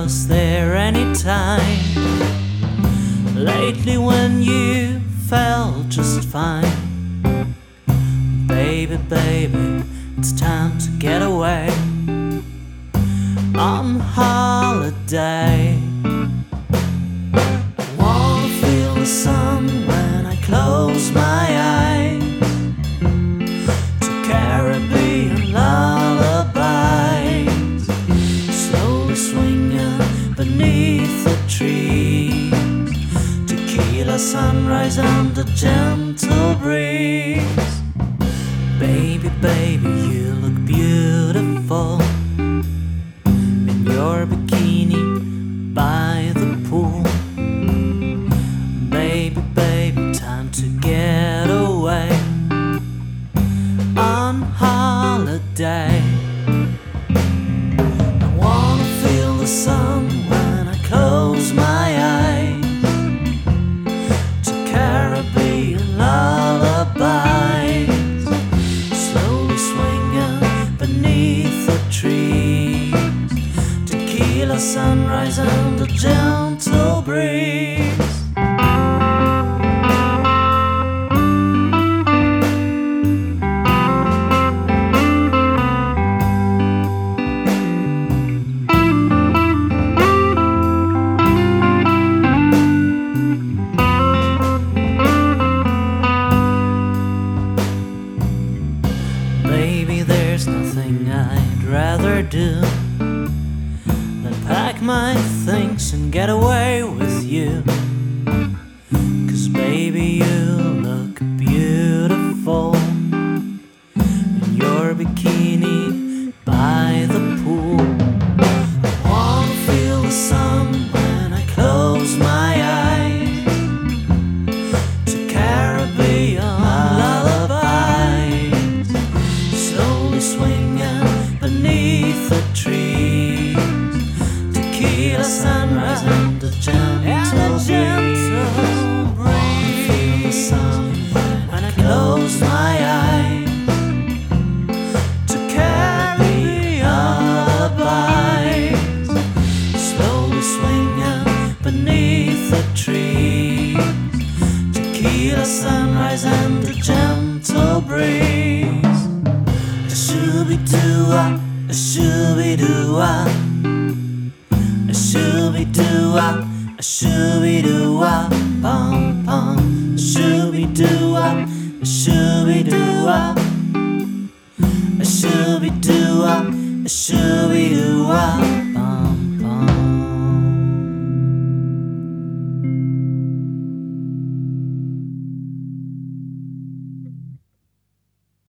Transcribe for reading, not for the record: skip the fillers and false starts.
was there any time lately when you felt just fine? Baby, baby, it's time to get away on holiday. I wanna feel the sun when I close my eyes to Caribbean lullabies, slowly swinging beneath the trees, tequila sunrise and a gentle breeze. Baby, baby, you look beautiful in your bikini by the pool. Baby, baby, time to get away on holiday. I wanna feel the sun when I close my eyes to Caribbean lullabies, slowly swinging beneath the trees, tequila sunrise and a gentle breeze. Baby, there's nothing I'd rather do than pack my things and get away with you. 'Cause baby, you look beautiful in your bikini by the pool. I wanna feel the sun when I close my eyes to Caribbean lullabies, slowly swinging beneath the trees, tequila sunrise and a gentle breeze. Feel the sun when I close my eyes to Caribbean lullabies, slowly swinging beneath the trees, tequila sunrise and a gentle breeze. A shooby-doo-ah, a shooby-doo-ah, a shooby-doo-ah, a shooby-doo-ah, pom pom. A shooby-doo-ah, a shooby-doo-ah, a shooby-doo-ah, a shooby-doo-ah.